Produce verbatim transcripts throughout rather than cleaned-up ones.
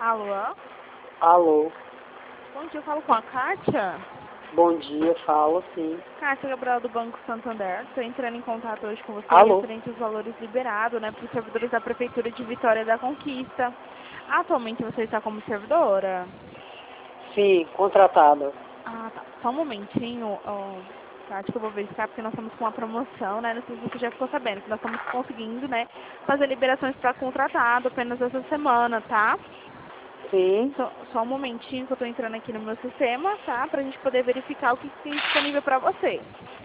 Alô? Alô, Bom dia, eu falo com a Kátia. bom dia, falo sim. Kátia Gabriel do Banco Santander. Estou entrando em contato hoje com você Alô? referente aos valores liberados, né, para os servidores da Prefeitura de Vitória da Conquista. Atualmente você está como servidora? Sim, contratada. Ah, tá. Só um momentinho, ó, Kátia, que eu vou verificar, porque nós estamos com uma promoção, né? Não sei se você já ficou sabendo, que nós estamos conseguindo, né, fazer liberações para contratado apenas essa semana, tá? Sim, Só, só um momentinho que eu estou entrando aqui no meu sistema, tá? Pra gente poder verificar o que que tem disponível para você.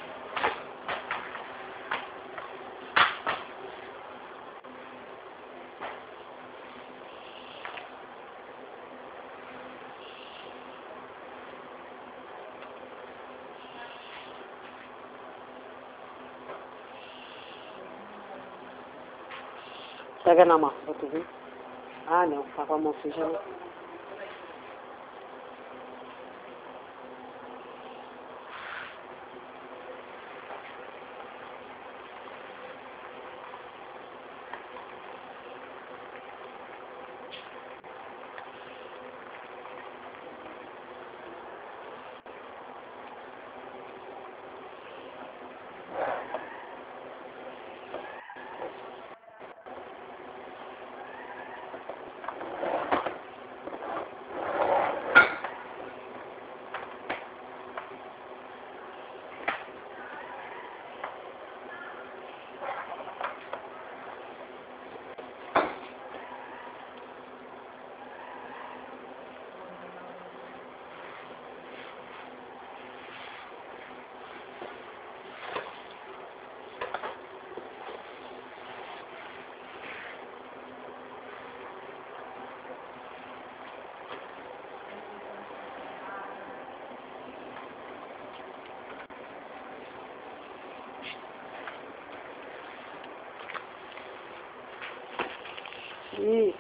pega na mão, pra tu ver. Ah, não, tá com a mão suja. Não. Ih,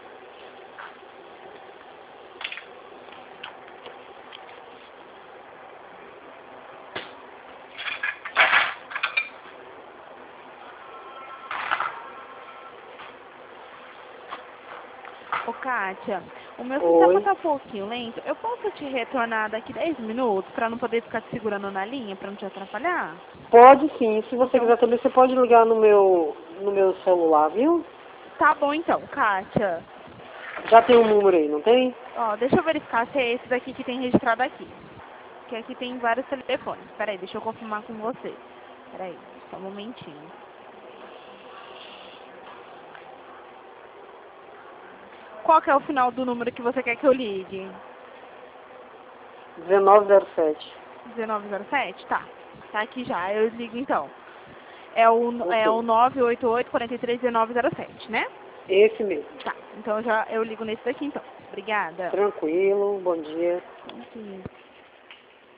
Ô, Kátia, o meu sistema oi. tá um pouquinho lento. Eu posso te retornar daqui dez minutos para não poder ficar te segurando na linha, para não te atrapalhar? Pode sim, se você Então, quiser também, você pode ligar no meu, no meu celular, viu? tá bom então, Kátia. Já tem um número aí, não tem? Ó, deixa eu verificar se é esse daqui que tem registrado aqui. Que aqui tem vários telefones. Peraí, deixa eu confirmar com você. Peraí, só um momentinho. Qual que é o final do número que você quer que eu ligue? dezenove zero sete. dezenove zero sete? Tá. Tá aqui já, eu ligo então. É o, é o Ok, nove oito oito, quatro três, um nove zero sete, né? esse mesmo. Tá. Então já eu ligo nesse daqui então. Obrigada. Tranquilo, bom dia. Bom dia.